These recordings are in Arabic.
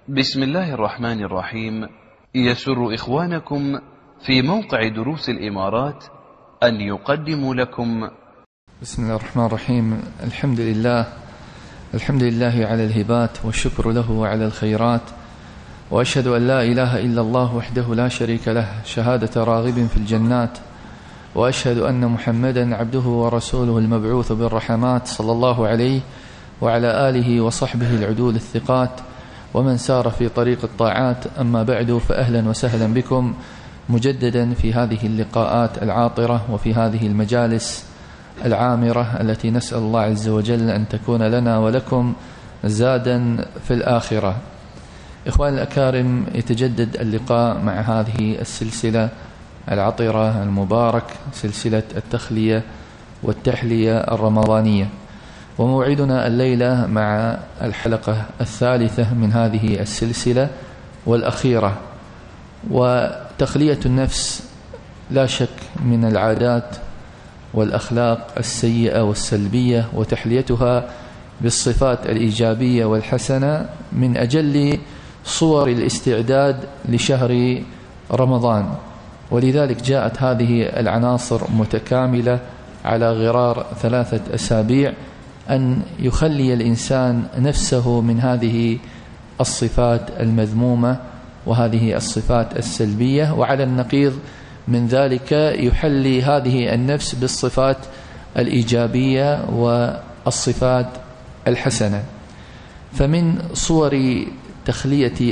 بسم الله الرحمن الرحيم. يسر إخوانكم في موقع دروس الإمارات أن يقدموا لكم بسم الله الرحمن الرحيم. الحمد لله على الهبات، والشكر له على الخيرات، وأشهد أن لا إله إلا الله وحده لا شريك له شهادة راغب في الجنات، وأشهد أن محمدا عبده ورسوله المبعوث بالرحمات صلى الله عليه وعلى آله وصحبه العدول الثقات ومن سار في طريق الطاعات. أما بعد، فأهلا وسهلا بكم مجددا في هذه اللقاءات العاطرة وفي هذه المجالس العامرة التي نسأل الله عز وجل أن تكون لنا ولكم زادا في الآخرة. إخوان الأكارم، يتجدد اللقاء مع هذه السلسلة العطرة المبارك، سلسلة التخلية والتحلية الرمضانية، وموعدنا الليلة مع الحلقة الثالثة من هذه السلسلة والأخيرة. وتخلية النفس لا شك من العادات والأخلاق السيئة والسلبية، وتحليتها بالصفات الإيجابية والحسنة من أجل صور الاستعداد لشهر رمضان. ولذلك جاءت هذه العناصر متكاملة على غرار 3 أسابيع أن يخلي الإنسان نفسه من هذه الصفات المذمومة وهذه الصفات السلبية، وعلى النقيض من ذلك يحلي هذه النفس بالصفات الإيجابية والصفات الحسنة. فمن صور تخلية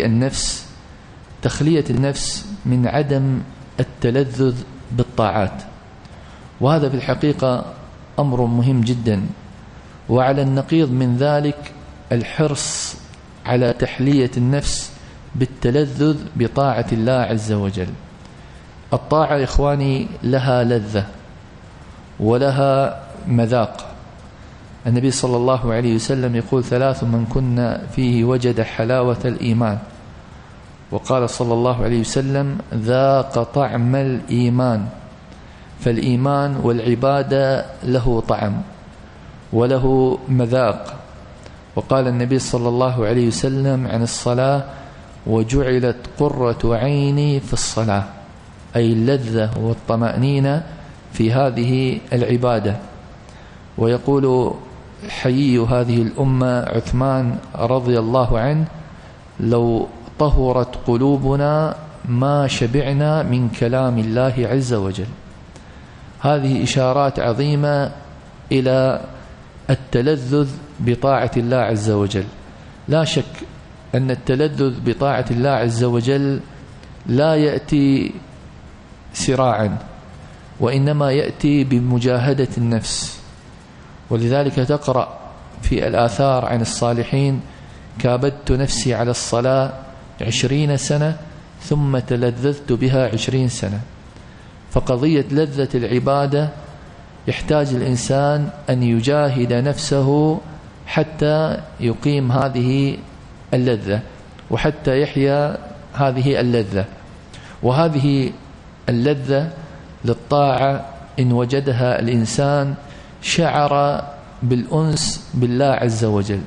النفس من عدم التلذذ بالطاعات، وهذا في الحقيقة أمر مهم جدا. وعلى النقيض من ذلك الحرص على تحلية النفس بالتلذذ بطاعة الله عز وجل. الطاعة إخواني لها لذة ولها مذاق. النبي صلى الله عليه وسلم يقول: 3 من كنا فيه وجد حلاوة الإيمان. وقال صلى الله عليه وسلم: ذاق طعم الإيمان. فالإيمان والعبادة له طعم وله مذاق. وقال النبي صلى الله عليه وسلم عن الصلاة: وجعلت قرة عيني في الصلاة، أي اللذة والطمأنينة في هذه العبادة. ويقول حيي هذه الأمة عثمان رضي الله عنه: لو طهرت قلوبنا ما شبعنا من كلام الله عز وجل. هذه إشارات عظيمة إلى التلذذ بطاعة الله عز وجل. لا شك أن التلذذ بطاعة الله عز وجل لا يأتي سراعا، وإنما يأتي بمجاهدة النفس. ولذلك تقرأ في الآثار عن الصالحين: كابدت نفسي على الصلاة 20 سنة ثم تلذذت بها 20 سنة. فقضية لذة العبادة يحتاج الإنسان أن يجاهد نفسه حتى يقيم هذه اللذة وحتى يحيا هذه اللذة. وهذه اللذة للطاعة إن وجدها الإنسان شعر بالأنس بالله عز وجل.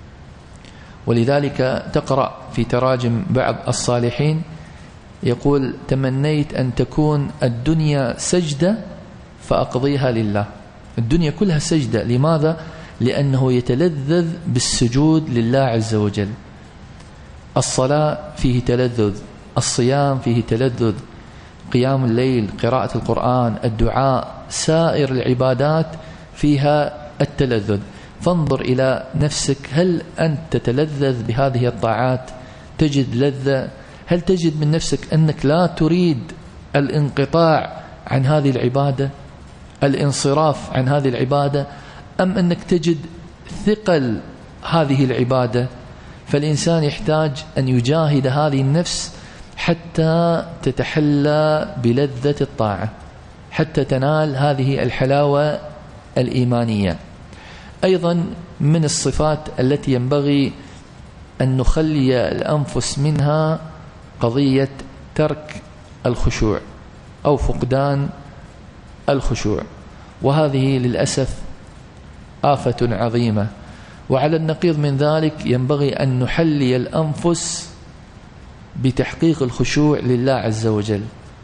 ولذلك تقرأ في تراجم بعض الصالحين يقول: تمنيت أن تكون الدنيا سجدة فأقضيها لله. الدنيا كلها سجدة. لماذا؟ لأنه يتلذذ بالسجود لله عز وجل. الصلاة فيه تلذذ، الصيام فيه تلذذ، قيام الليل، قراءة القرآن، الدعاء، سائر العبادات فيها التلذذ. فانظر إلى نفسك، هل أنت تتلذذ بهذه الطاعات؟ تجد لذة؟ هل تجد من نفسك أنك لا تريد الانقطاع عن هذه العبادة، الانصراف عن هذه العبادة، أم أنك تجد ثقل هذه العبادة؟ فالإنسان يحتاج أن يجاهد هذه النفس حتى تتحلى بلذة الطاعة، حتى تنال هذه الحلاوة الإيمانية. أيضا من الصفات التي ينبغي أن نخلي الأنفس منها قضية ترك الخشوع أو فقدان الخشوع، وهذه للأسف آفة عظيمة. وعلى النقيض من ذلك ينبغي أن نحلي الأنفس بتحقيق الخشوع لله عز وجل.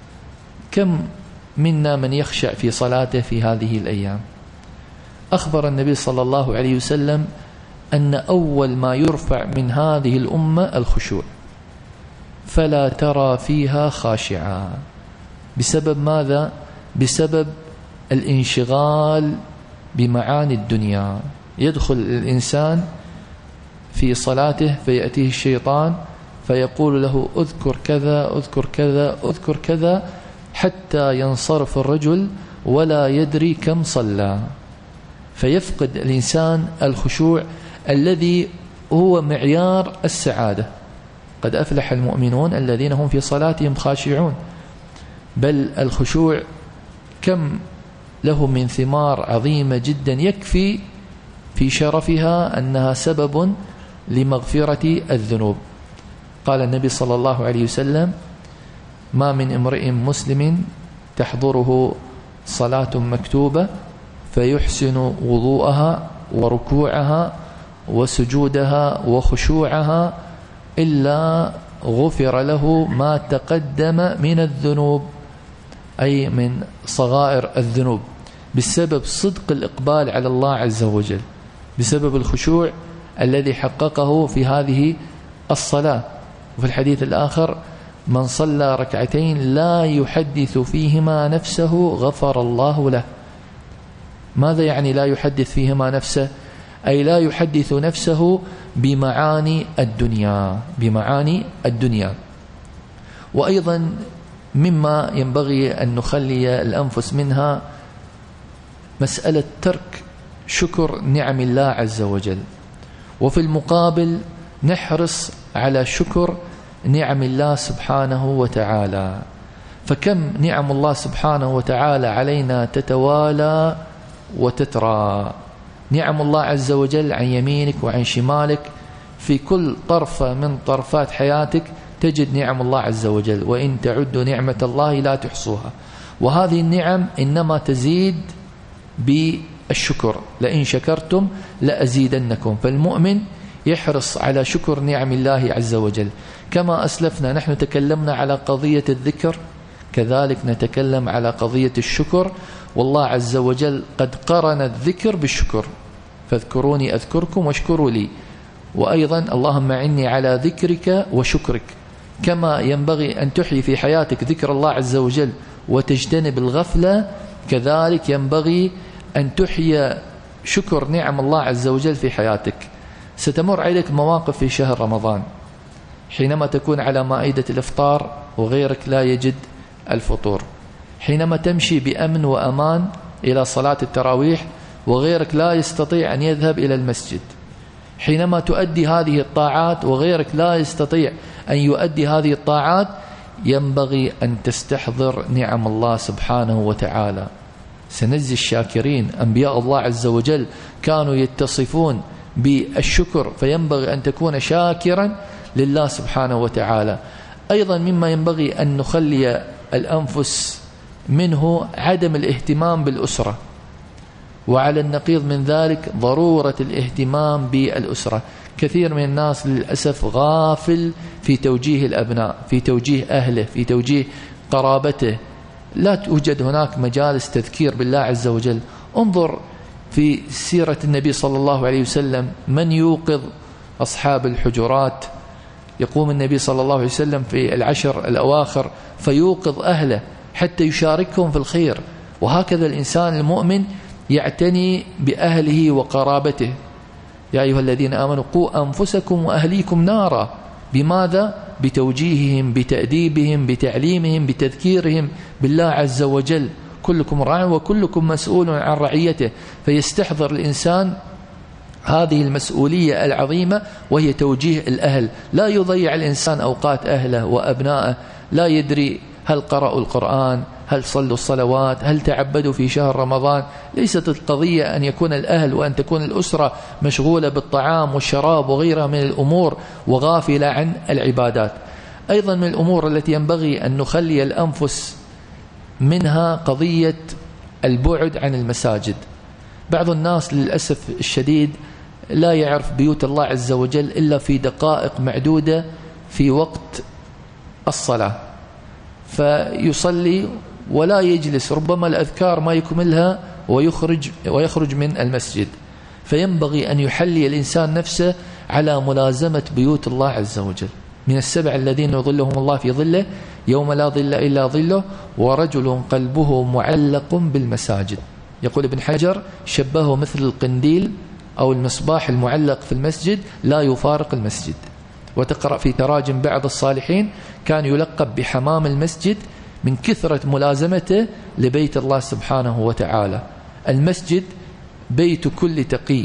كم منا من يخشع في صلاته في هذه الأيام؟ أخبر النبي صلى الله عليه وسلم أن أول ما يرفع من هذه الأمة الخشوع، فلا ترى فيها خاشعا. بسبب ماذا؟ بسبب الانشغال بمعاني الدنيا. يدخل الإنسان في صلاته فيأتيه الشيطان فيقول له اذكر كذا اذكر كذا اذكر كذا، حتى ينصرف الرجل ولا يدري كم صلى، فيفقد الإنسان الخشوع الذي هو معيار السعادة. قد أفلح المؤمنون الذين هم في صلاتهم خاشعون. بل الخشوع كم له من ثمار عظيمة جدا، يكفي في شرفها أنها سبب لمغفرة الذنوب. قال النبي صلى الله عليه وسلم: ما من امرئ مسلم تحضره صلاة مكتوبة فيحسن وضوءها وركوعها وسجودها وخشوعها إلا غفر له ما تقدم من الذنوب، أي من صغائر الذنوب، بسبب صدق الإقبال على الله عز وجل، بسبب الخشوع الذي حققه في هذه الصلاة. وفي الحديث الآخر: من صلى ركعتين لا يحدث فيهما نفسه غفر الله له. ماذا يعني لا يحدث فيهما نفسه؟ أي لا يحدث نفسه بمعاني الدنيا، بمعاني الدنيا. وأيضا مما ينبغي أن نخلي الأنفس منها مسألة ترك شكر نعم الله عز وجل، وفي المقابل نحرص على شكر نعم الله سبحانه وتعالى. فكم نعم الله سبحانه وتعالى علينا تتوالى وتترى. نعم الله عز وجل عن يمينك وعن شمالك، في كل طرفة من طرفات حياتك تجد نعم الله عز وجل، وإن تعدوا نعمة الله لا تحصوها. وهذه النعم إنما تزيد بالشكر، لئن شكرتم لأزيدنكم. فالمؤمن يحرص على شكر نعم الله عز وجل. كما أسلفنا نحن تكلمنا على قضية الذكر، كذلك نتكلم على قضية الشكر. والله عز وجل قد قرن الذكر بالشكر: فاذكروني أذكركم واشكروا لي. وأيضا اللهم أعني على ذكرك وشكرك. كما ينبغي أن تحيي في حياتك ذكر الله عز وجل وتجتنب الغفلة، كذلك ينبغي أن تحيي شكر نعم الله عز وجل في حياتك. ستمر عليك مواقف في شهر رمضان حينما تكون على مائدة الإفطار وغيرك لا يجد الفطور، حينما تمشي بأمن وأمان إلى صلاة التراويح وغيرك لا يستطيع أن يذهب إلى المسجد، حينما تؤدي هذه الطاعات وغيرك لا يستطيع أن يؤدي هذه الطاعات. ينبغي أن تستحضر نعم الله سبحانه وتعالى. سنجزي الشاكرين. أنبياء الله عز وجل كانوا يتصفون بالشكر، فينبغي أن تكون شاكرا لله سبحانه وتعالى. أيضا مما ينبغي أن نخلي الأنفس منه عدم الاهتمام بالأسرة، وعلى النقيض من ذلك ضرورة الاهتمام بالأسرة. كثير من الناس للأسف غافل في توجيه الأبناء، في توجيه أهله، في توجيه قرابته. لا توجد هناك مجالس تذكير بالله عز وجل. انظر في سيرة النبي صلى الله عليه وسلم من يوقظ أصحاب الحجرات. يقوم النبي صلى الله عليه وسلم في العشر الأواخر فيوقظ أهله حتى يشاركهم في الخير. وهكذا الإنسان المؤمن يعتني بأهله وقرابته. يا أيها الذين آمنوا قوا أنفسكم وأهليكم نارا. بماذا؟ بتوجيههم، بتأديبهم، بتعليمهم، بتذكيرهم بالله عز وجل. كلكم راع وكلكم مسؤول عن رعيته. فيستحضر الإنسان هذه المسؤولية العظيمة وهي توجيه الأهل. لا يضيع الإنسان أوقات أهله وأبنائه، لا يدري هل قرأوا القرآن، هل صلوا الصلوات، هل تعبدوا في شهر رمضان. ليست القضية أن يكون الأهل وأن تكون الأسرة مشغولة بالطعام والشراب وغيرها من الأمور وغافلة عن العبادات. أيضا من الأمور التي ينبغي أن نخلي الأنفس منها قضية البعد عن المساجد. بعض الناس للأسف الشديد لا يعرف بيوت الله عز وجل إلا في دقائق معدودة في وقت الصلاة، فيصلي ولا يجلس، ربما الأذكار ما يكملها ويخرج من المسجد. فينبغي أن يحلي الإنسان نفسه على ملازمة بيوت الله عز وجل. من السبع الذين يظلهم الله في ظله يوم لا ظل إلا ظله، ورجل قلبه معلق بالمساجد. يقول ابن حجر شبهه مثل القنديل أو المصباح المعلق في المسجد لا يفارق المسجد. وتقرأ في تراجم بعض الصالحين كان يلقب بحمام المسجد من كثرة ملازمته لبيت الله سبحانه وتعالى. المسجد بيت كل تقي،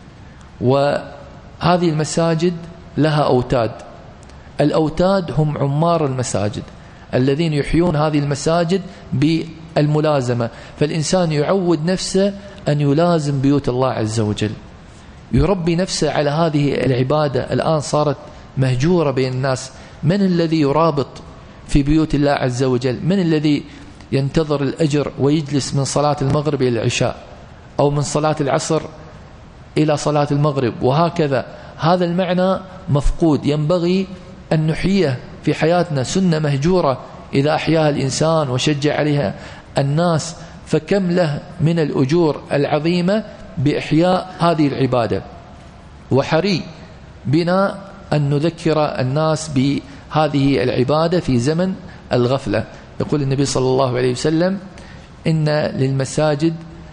وهذه المساجد لها أوتاد. الأوتاد هم عمار المساجد الذين يحيون هذه المساجد بالملازمة. فالإنسان يعود نفسه أن يلازم بيوت الله عز وجل، يربي نفسه على هذه العبادة. الآن صارت مهجورة بين الناس. من الذي يرابط في بيوت الله عز وجل؟ من الذي ينتظر الأجر ويجلس من صلاة المغرب إلى العشاء، أو من صلاة العصر إلى صلاة المغرب، وهكذا؟ هذا المعنى مفقود، ينبغي أن نحييه في حياتنا. سنة مهجورة إذا أحياها الإنسان وشجع عليها الناس، فكم له من الأجور العظيمة بإحياء هذه العبادة. وحري بنا أن نذكر الناس بهذه العبادة في زمن الغفلة. يقول النبي صلى الله عليه وسلم: إن للمساجد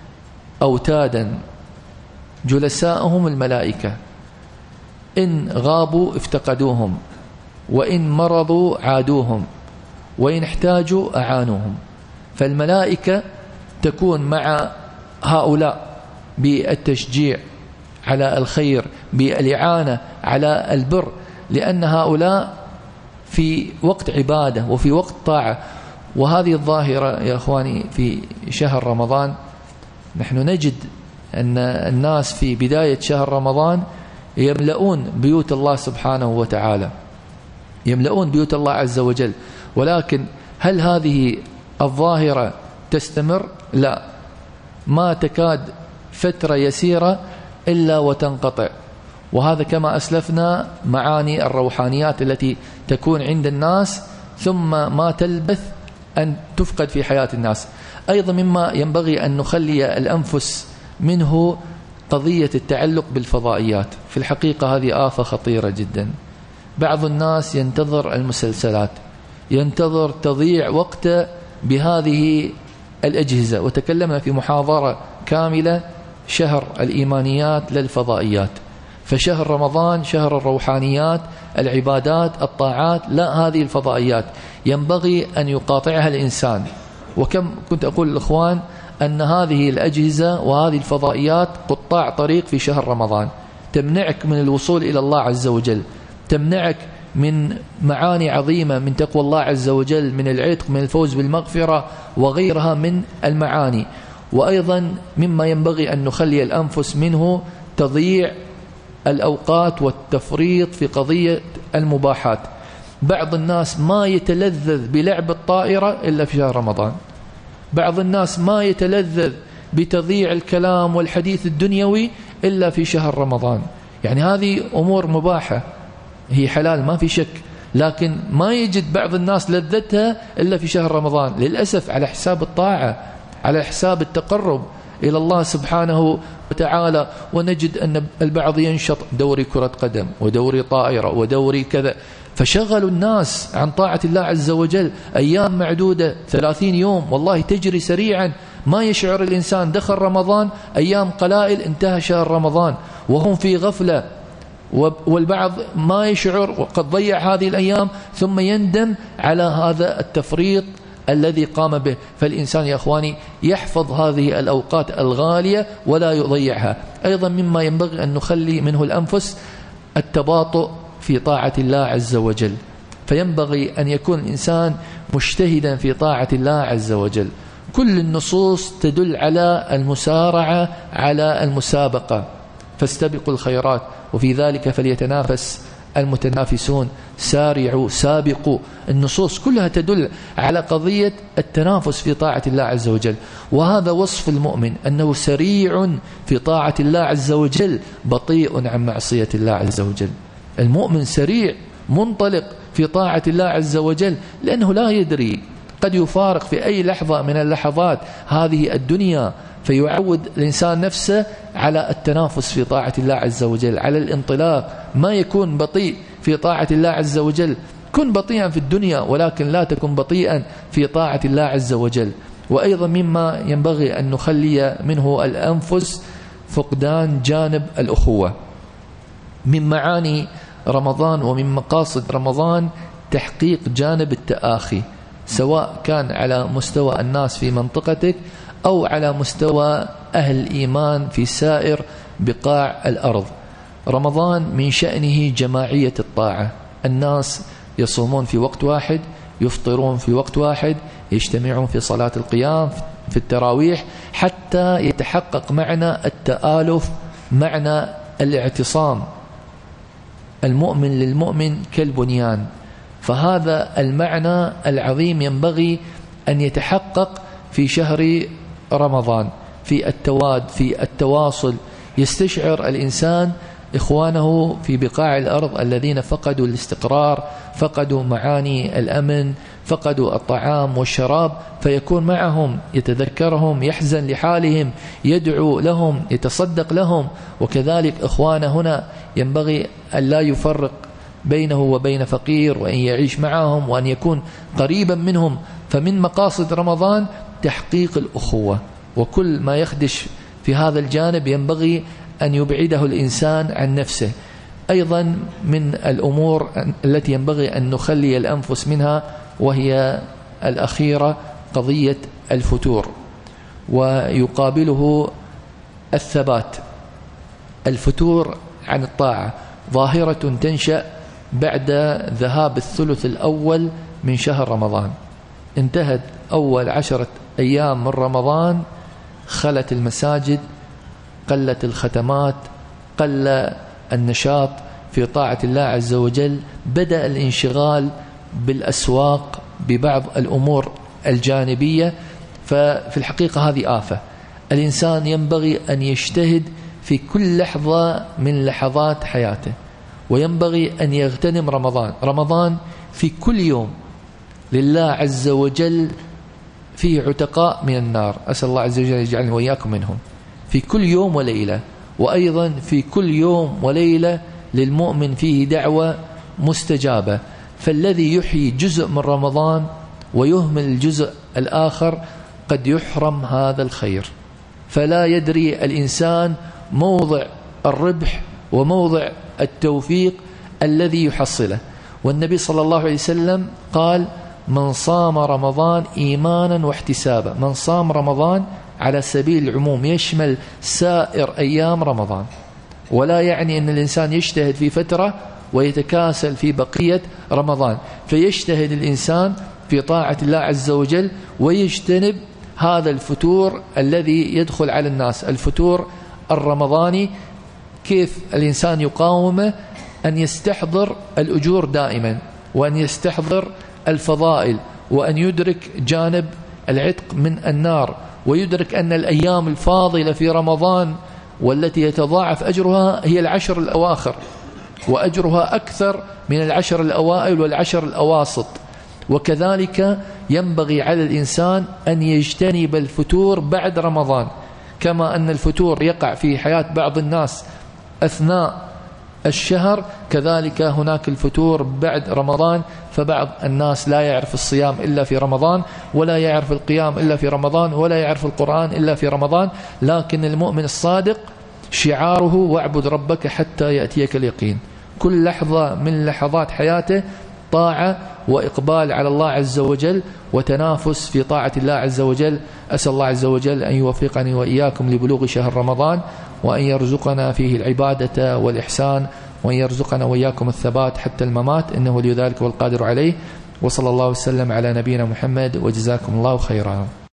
أوتادا جلساءهم الملائكة، إن غابوا افتقدوهم، وإن مرضوا عادوهم، وإن احتاجوا أعانوهم. فالملائكة تكون مع هؤلاء بالتشجيع على الخير، بالإعانة على البر، لأن هؤلاء في وقت عبادة وفي وقت طاعة. وهذه الظاهرة يا أخواني في شهر رمضان نحن نجد أن الناس في بداية شهر رمضان يملؤون بيوت الله سبحانه وتعالى، يملؤون بيوت الله عز وجل. ولكن هل هذه الظاهرة تستمر؟ لا، ما تكاد فترة يسيرة إلا وتنقطع. وهذا كما أسلفنا معاني الروحانيات التي تكون عند الناس ثم ما تلبث أن تفقد في حياة الناس. أيضا مما ينبغي أن نخلي الأنفس منه قضية التعلق بالفضائيات. في الحقيقة هذه آفة خطيرة جدا. بعض الناس ينتظر المسلسلات، ينتظر تضييع وقته بهذه الأجهزة. وتكلمنا في محاضرة كاملة شهر الإيمانيات للفضائيات. فشهر رمضان شهر الروحانيات، العبادات، الطاعات، لا هذه الفضائيات ينبغي أن يقاطعها الإنسان. وكم كنت أقول للإخوان أن هذه الأجهزة وهذه الفضائيات قطاع طريق في شهر رمضان، تمنعك من الوصول إلى الله عز وجل، تمنعك من معاني عظيمة من تقوى الله عز وجل، من العتق، من الفوز بالمغفرة، وغيرها من المعاني. وأيضا مما ينبغي أن نخلي الأنفس منه تضييع الأوقات والتفريط في قضية المباحات. بعض الناس ما يتلذذ بلعب الطائرة إلا في شهر رمضان، بعض الناس ما يتلذذ بتضييع الكلام والحديث الدنيوي إلا في شهر رمضان. يعني هذه أمور مباحة، هي حلال ما في شك، لكن ما يجد بعض الناس لذتها إلا في شهر رمضان، للأسف على حساب الطاعة، على حساب التقرب إلى الله سبحانه وتعالى. ونجد أن البعض ينشط دوري كرة قدم ودوري طائرة ودوري كذا، فشغلوا الناس عن طاعة الله عز وجل. أيام معدودة 30 يوم والله تجري سريعا، ما يشعر الإنسان دخل رمضان، أيام قلائل انتهى شهر رمضان وهم في غفلة. والبعض ما يشعر وقد ضيع هذه الأيام ثم يندم على هذا التفريط الذي قام به. فالإنسان يا أخواني يحفظ هذه الأوقات الغالية ولا يضيعها. أيضا مما ينبغي أن نخلي منه الأنفس التباطؤ في طاعة الله عز وجل. فينبغي أن يكون الإنسان مجتهدا في طاعة الله عز وجل. كل النصوص تدل على المسارعة، على المسابقة، فاستبقوا الخيرات وفي ذلك فليتنافس المتنافسون، سارعوا، سابقوا. النصوص كلها تدل على قضية التنافس في طاعة الله عز وجل. وهذا وصف المؤمن، أنه سريع في طاعة الله عز وجل، بطيء عن معصية الله عز وجل. المؤمن سريع منطلق في طاعة الله عز وجل، لأنه لا يدري، قد يفارق في أي لحظة من اللحظات هذه الدنيا، فيعود الإنسان نفسه على التنافس في طاعة الله عز وجل، على الانطلاق، ما يكون بطيء في طاعة الله عز وجل. كن بطيئا في الدنيا ولكن لا تكن بطيئا في طاعة الله عز وجل. وأيضا مما ينبغي أن نخلي منه الأنفس فقدان جانب الأخوة. من معاني رمضان ومن مقاصد رمضان تحقيق جانب التآخي، سواء كان على مستوى الناس في منطقتك أو على مستوى أهل الإيمان في سائر بقاع الأرض. رمضان من شأنه جماعية الطاعة، الناس يصومون في وقت واحد، يفطرون في وقت واحد، يجتمعون في صلاة القيام، في التراويح، حتى يتحقق معنى التآلف، معنى الاعتصام، المؤمن للمؤمن كالبنيان. فهذا المعنى العظيم ينبغي أن يتحقق في شهر رمضان، في التواد، في التواصل. يستشعر الإنسان إخوانه في بقاع الأرض الذين فقدوا الاستقرار، فقدوا معاني الأمن، فقدوا الطعام والشراب، فيكون معهم، يتذكرهم، يحزن لحالهم، يدعو لهم، يتصدق لهم. وكذلك إخوانه هنا ينبغي أن لا يفرق بينه وبين فقير، وأن يعيش معهم وأن يكون قريبا منهم. فمن مقاصد رمضان تحقيق الأخوة، وكل ما يخدش في هذا الجانب ينبغي أن يبعده الإنسان عن نفسه. أيضا من الأمور التي ينبغي أن نخلي الأنفس منها وهي الأخيرة قضية الفتور، ويقابله الثبات. الفتور عن الطاعة ظاهرة تنشأ بعد ذهاب الثلث الأول من شهر رمضان. انتهت أول 10 أيام من رمضان، خلت المساجد، قلت الختمات، قل النشاط في طاعة الله عز وجل، بدأ الانشغال بالأسواق، ببعض الأمور الجانبية. ففي الحقيقة هذه آفة. الإنسان ينبغي أن يجتهد في كل لحظة من لحظات حياته، وينبغي أن يغتنم رمضان. رمضان في كل يوم لله عز وجل فيه عتقاء من النار، أسأل الله عز وجل يجعلني وإياكم منهم. في كل يوم وليلة، وأيضا في كل يوم وليلة للمؤمن فيه دعوة مستجابة. فالذي يحيي جزء من رمضان ويهمل الجزء الآخر قد يحرم هذا الخير. فلا يدري الإنسان موضع الربح وموضع التوفيق الذي يحصله. والنبي صلى الله عليه وسلم قال: من صام رمضان إيمانا واحتسابا. من صام رمضان على سبيل العموم يشمل سائر أيام رمضان، ولا يعني أن الإنسان يجتهد في فترة ويتكاسل في بقية رمضان. فيجتهد الإنسان في طاعة الله عز وجل ويجتنب هذا الفتور الذي يدخل على الناس، الفتور الرمضاني. كيف الإنسان يقاومه؟ أن يستحضر الأجور دائما، وأن يستحضر الفضائل، وأن يدرك جانب العتق من النار، ويدرك أن الأيام الفاضلة في رمضان والتي يتضاعف أجرها هي 10 الأواخر، وأجرها أكثر من 10 الأوائل وال10 الأواسط. وكذلك ينبغي على الإنسان أن يجتنب الفتور بعد رمضان، كما أن الفتور يقع في حياة بعض الناس أثناء الشهر، كذلك هناك الفتور بعد رمضان. فبعض الناس لا يعرف الصيام إلا في رمضان، ولا يعرف القيام إلا في رمضان، ولا يعرف القرآن إلا في رمضان. لكن المؤمن الصادق شعاره: واعبد ربك حتى يأتيك اليقين. كل لحظة من لحظات حياته طاعة وإقبال على الله عز وجل وتنافس في طاعة الله عز وجل. أسأل الله عز وجل أن يوفقني وإياكم لبلوغ شهر رمضان، وأن يرزقنا فيه العبادة والإحسان، وأن يرزقنا وإياكم الثبات حتى الممات، إنه لذلك والقادر عليه. وصلى الله وسلم على نبينا محمد، وجزاكم الله خيرا.